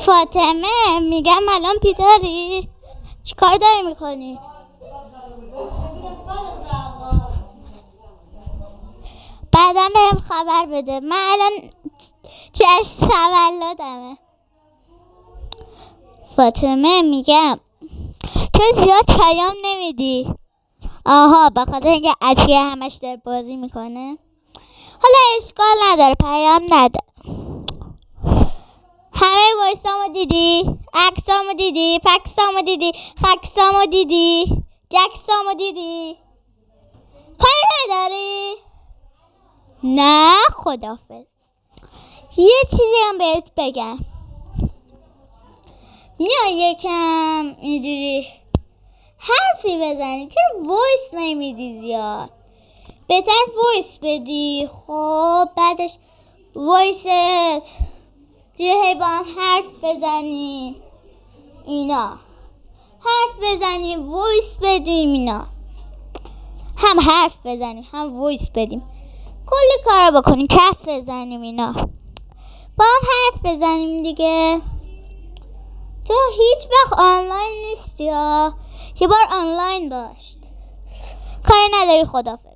فاطمه میگم الان بیداری؟ چیکار داری میکنی؟ بعدا بهم خبر بده. من الان جشن تولدمه. فاطمه میگم تو زیاد پیام نمیدی. آها، به خاطر اینکه عطیه همش داره بازی میکنه. حالا اشکال نداره، پیام نده. همه وایسامو دیدی؟ عکسامو دیدی؟ فکسامو دیدی؟ خکسامو دیدی؟ جکسامو دیدی؟ کاری نداری؟ نه خدافظ. یه چیزی هم بهت بگم، میای یکم اینجوری حرفی بزنی؟ چرا وایس نمیدی زیاد؟ بهتر وایس بدی. خب بعدش وایست هی با هم حرف بزنیم اینا، حرف بزنیم وایس بدیم اینا، هم حرف بزنیم هم وایس بدیم، کلی کارا بکنیم، کف بزنیم اینا، با هم حرف بزنیم دیگه. تو هیچ وقت آنلاین نیستی ها، یه بار آنلاین باش. کاری نداری. خدافظ.